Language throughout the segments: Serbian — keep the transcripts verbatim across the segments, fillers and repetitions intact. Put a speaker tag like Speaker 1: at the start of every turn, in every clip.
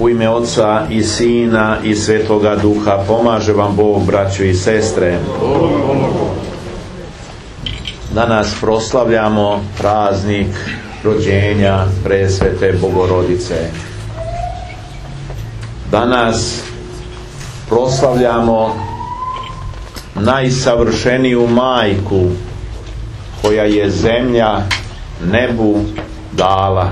Speaker 1: U ime Oca i Sina i Svetoga Duha. Pomaže vam Bog, braćo i sestre. Danas proslavljamo praznik rođenja Presvete Bogorodice. Danas proslavljamo najsavršeniju majku koja je zemlja nebu dala.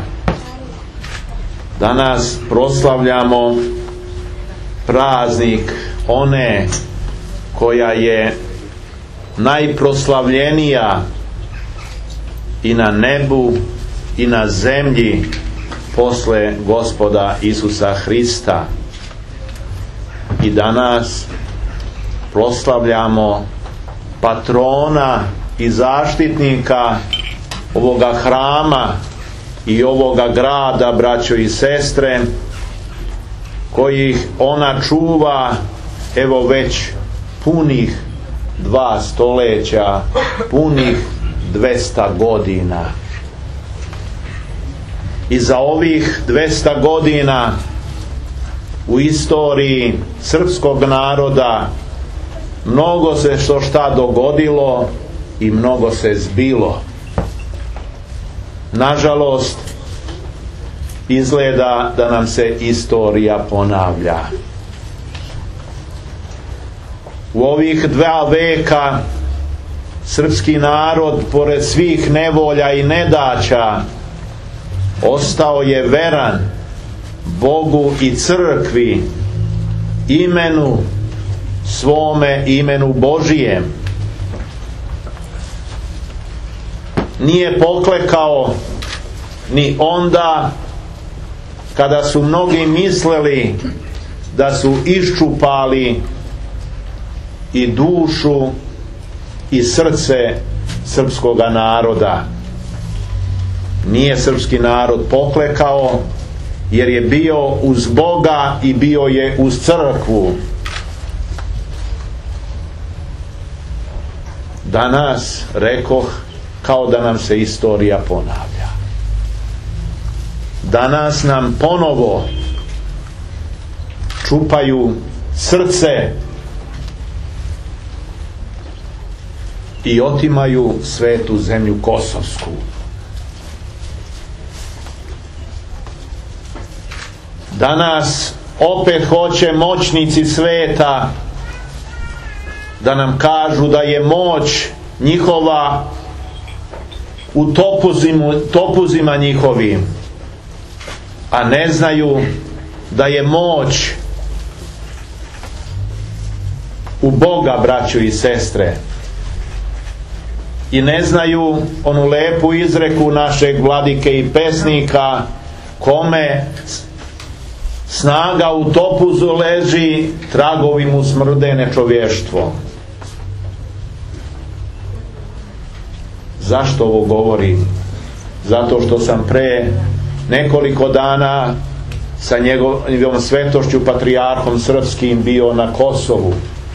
Speaker 1: Danas proslavljamo praznik one koja je najproslavljenija i na nebu i na zemlji posle Gospoda Isusa Hrista. I danas proslavljamo patrona i zaštitnika ovoga hrama i ovoga grada, braćo i sestre, kojih ona čuva evo već punih dva stoljeća, punih dvesta godina. I za ovih dvesta godina u istoriji srpskog naroda mnogo se što šta dogodilo i mnogo se zbilo. Nažalost, izgleda da nam se istorija ponavlja. U ovih dva veka srpski narod, pored svih nevolja i nedaća, ostao je veran Bogu i crkvi, imenu svome, imenu Božijem. Nije poklekao ni onda kada su mnogi mislili da su iščupali i dušu i srce srpskoga naroda. Nije srpski narod poklekao, jer je bio uz Boga i bio je uz crkvu. Danas, rekoh, kao da nam se istorija ponavlja. Danas nam ponovo čupaju srce i otimaju svetu zemlju kosovsku. Danas opet hoće moćnici sveta da nam kažu da je moć njihova u topuzimu, topuzima njihovim, a ne znaju da je moć u Boga, braćo i sestre. I ne znaju onu lepu izreku našeg vladike i pesnika: kome snaga u topuzu leži, tragovi mu smrde nečovještvo. Zašto ovo govorim? Zato što sam pre nekoliko dana sa njegovom svetošću patrijarhom srpskim bio na Kosovu.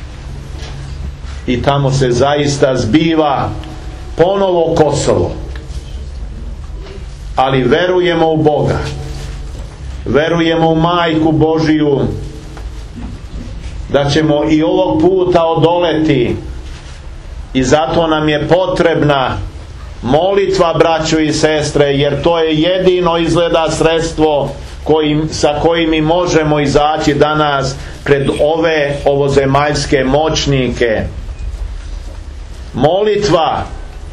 Speaker 1: I tamo se zaista zbiva ponovo Kosovo. Ali verujemo u Boga. Verujemo u Majku Božiju, da ćemo i ovog puta odoleti, i zato nam je potrebna molitva, braćo i sestre, jer to je jedino izgleda sredstvo kojim, sa kojim mi možemo izaći danas pred ove ovozemaljske moćnike. Molitva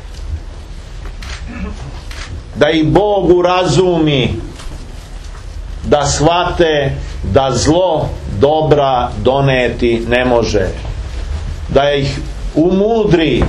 Speaker 1: da ih Bog urazumi, da shvate da zlo dobra doneti ne može, da ih umudri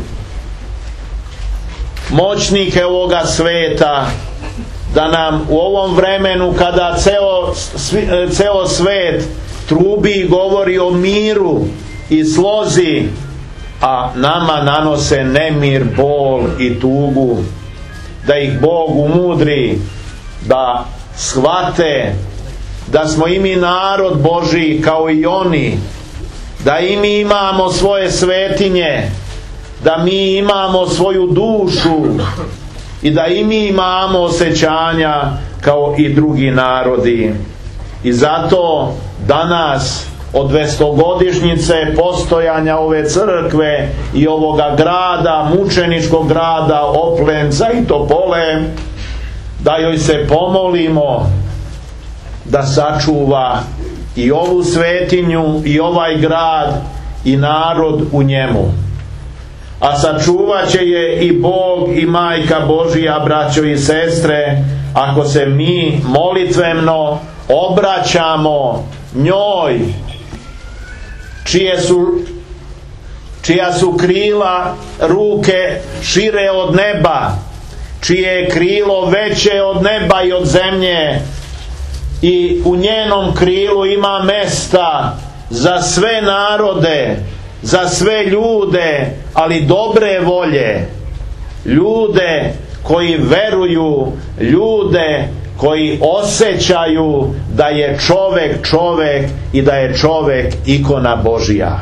Speaker 1: moćnike ovoga sveta, da nam u ovom vremenu kada ceo, ceo svet trubi i govori o miru i slozi, a nama nanose nemir, bol i tugu, da ih Bog umudri da shvate da smo i mi narod Božji kao i oni, da i mi imamo svoje svetinje, da mi imamo svoju dušu i da i mi imamo osjećanja kao i drugi narodi. I zato danas od dvestogodišnjice postojanja ove crkve i ovoga grada, mučeničkog grada Oplenca i Topole, da joj se pomolimo da sačuva i ovu svetinju i ovaj grad i narod u njemu. A sačuvat će je i Bog i Majka Božija, braćo i sestre, ako se mi molitveno obraćamo njoj, čije su, čija su krila ruke šire od neba, čije je krilo veće od neba i od zemlje, i u njenom krilu ima mesta za sve narode, za sve ljude, ali dobre volje, ljude koji veruju, ljude koji osjećaju da je čovek čovek i da je čovek ikona Božja.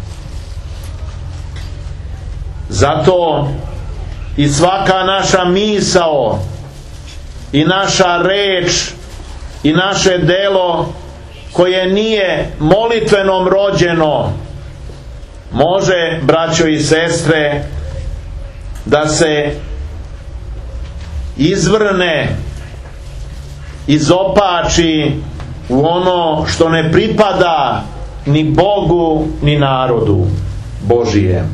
Speaker 1: Zato i svaka naša misao i naša reč i naše delo koje nije molitvenom rođeno može, braćo i sestre, da se izvrne, izopači u ono što ne pripada ni Bogu ni narodu Božijem.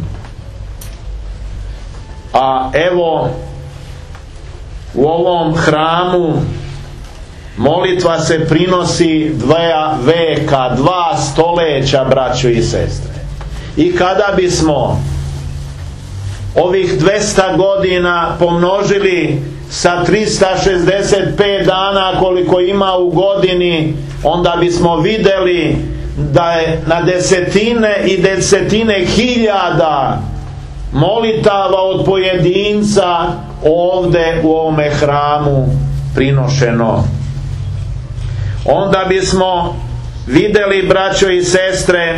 Speaker 1: A evo, u ovom hramu molitva se prinosi dva veka, dva stoleća, braćo i sestre. I kada bismo ovih dvesta godina pomnožili sa trista šezdeset pet dana koliko ima u godini, onda bismo vidjeli da je na desetine i desetine hiljada molitava od pojedinca ovdje u ovome hramu prinošeno. Onda bismo vidjeli, braćo i sestre,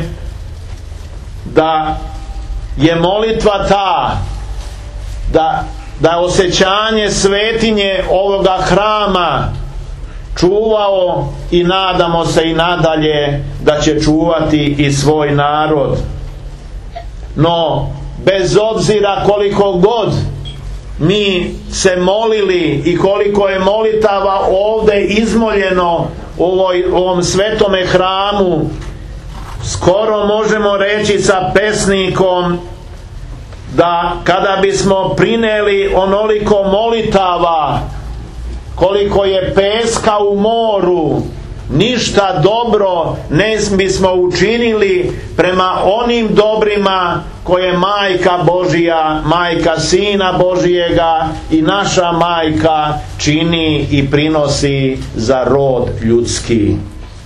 Speaker 1: da je molitva ta, da, da osjećanje svetinje ovoga hrama čuvao i nadamo se i nadalje da će čuvati i svoj narod. No, bez obzira koliko god mi se molili i koliko je molitava ovdje izmoljeno u ovoj, ovom svetome hramu, skoro možemo reći sa pesnikom da kada bismo prineli onoliko molitava koliko je peska u moru, ništa dobro ne bismo učinili prema onim dobrima koje Majka Božija, Majka Sina Božijega i naša Majka čini i prinosi za rod ljudski.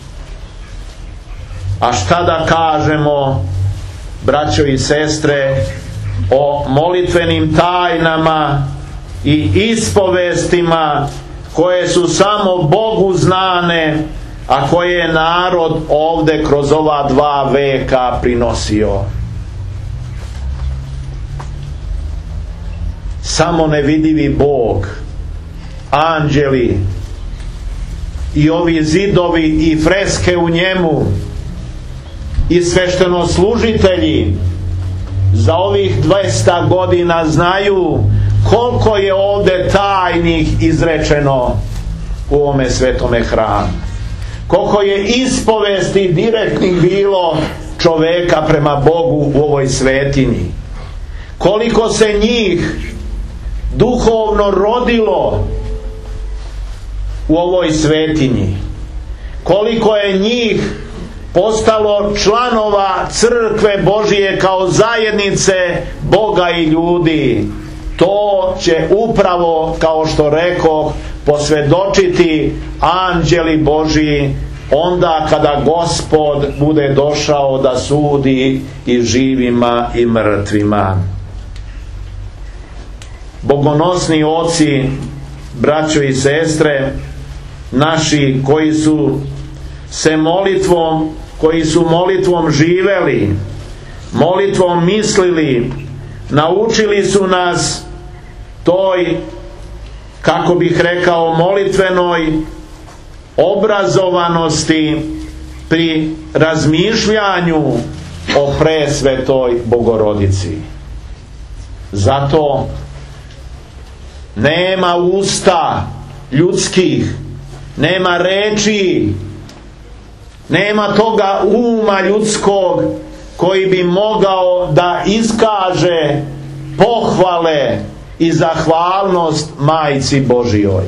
Speaker 1: A šta da kažemo, braćo i sestre, o molitvenim tajnama i ispovestima koje su samo Bogu znane, a koje je narod ovdje kroz ova dva veka prinosio. Samo nevidivi Bog, anđeli i ovi zidovi i freske u njemu i sveštenoslужitelji za ovih dvesta godina znaju koliko je ovdje tajnih izrečeno u ovome svetome hramu, koliko je ispovesti direktnih bilo čoveka prema Bogu u ovoj svetinji, koliko se njih duhovno rodilo u ovoj svetinji, koliko je njih postalo članova crkve Božije kao zajednice Boga i ljudi. To će upravo, kao što rekoh, posvjedočiti anđeli Božji onda kada Gospod bude došao da sudi i živima i mrtvima. Bogonosni oci, braćo i sestre, naši koji su se molitvom, koji su molitvom živeli, molitvom mislili, naučili su nas toj, kako bih rekao, molitvenoj obrazovanosti pri razmišljanju o presvetoj Bogorodici. Zato nema usta ljudskih, nema reči, nema toga uma ljudskog koji bi mogao da iskaže pohvale i zahvalnost Majci Božijoj.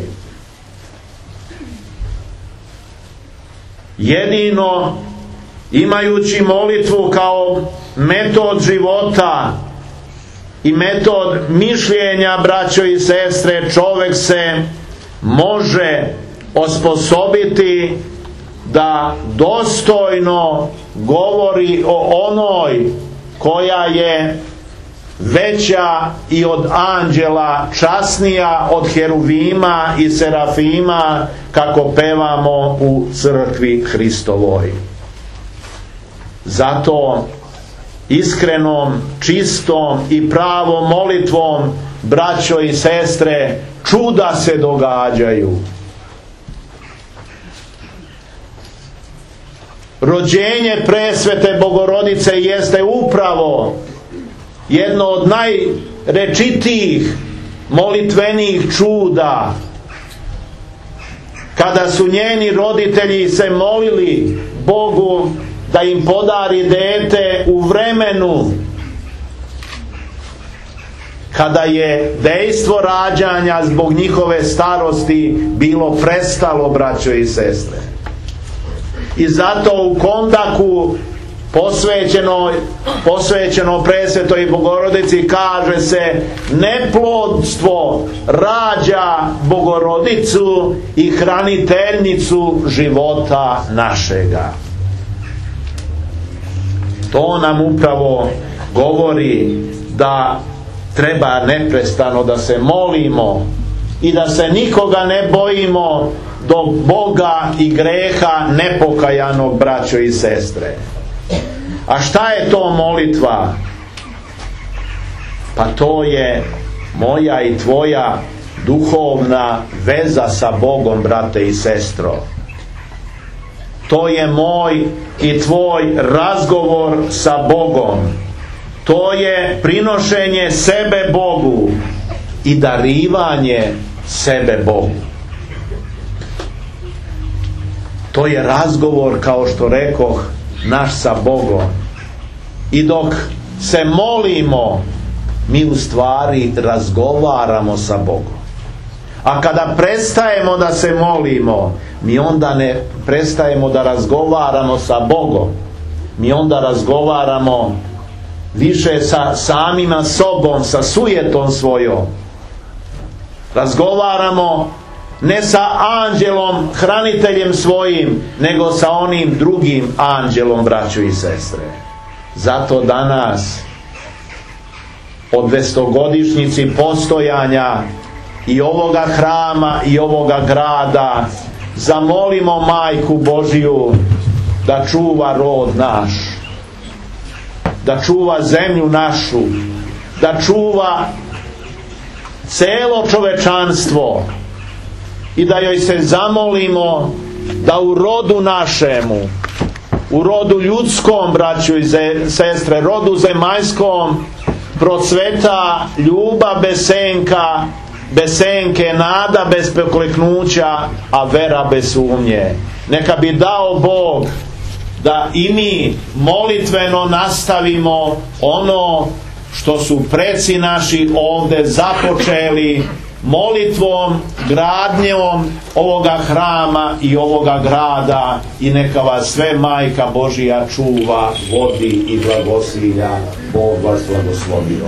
Speaker 1: Jedino imajući molitvu kao metod života i metod mišljenja, braćo i sestre, čovjek se može osposobiti da dostojno govori o onoj koja je veća i od anđela, časnija od heruvima i serafima, kako pevamo u crkvi Hristovoj. Zato iskrenom, čistom i pravom molitvom, braćo i sestre, čuda se događaju. Rođenje presvete Bogorodice jeste upravo jedno od najrečitijih molitvenih čuda. Kada su njeni roditelji se molili Bogu da im podari dete u vremenu kada je dejstvo rađanja zbog njihove starosti bilo prestalo, braćo i sestre. I zato u kontaku posvećeno, posvećeno presvetoj Bogorodici kaže se: neplodstvo rađa Bogorodicu i hraniteljicu života našega. To nam upravo govori da treba neprestano da se molimo i da se nikoga ne bojimo do Boga i greha nepokajanog, braćo i sestre. A šta je to molitva? Pa to je moja i tvoja duhovna veza sa Bogom, brate i sestro. To je moj i tvoj razgovor sa Bogom. To je prinošenje sebe Bogu i darivanje sebe Bogu. To je razgovor, kao što rekoh, naš sa Bogom. I dok se molimo, mi u stvari razgovaramo sa Bogom. A kada prestajemo da se molimo, mi onda ne prestajemo da razgovaramo sa Bogom. Mi onda razgovaramo više sa samima sobom, sa sujetom svojom. Razgovaramo ne sa anđelom, hraniteljem svojim, nego sa onim drugim anđelom, braćo i sestre. Zato danas, od dvestogodišnjici postojanja i ovoga hrama i ovoga grada, zamolimo Majku Božiju da čuva rod naš, da čuva zemlju našu, da čuva celo čovečanstvo i da joj se zamolimo da u rodu našemu, u rodu ljudskom, braćo i sestre, rodu zemaljskom, procveta ljubav bez senka, bez senke, nada bez pokleknuća, a vera bez sumnje. Neka bi dao Bog da i mi molitveno nastavimo ono što su preci naši ovdje započeli, molitvom, gradnjom ovoga hrama i ovoga grada, i neka vas sve Majka Božija čuva, vodi i blagosilja. Bog vas blagoslovio.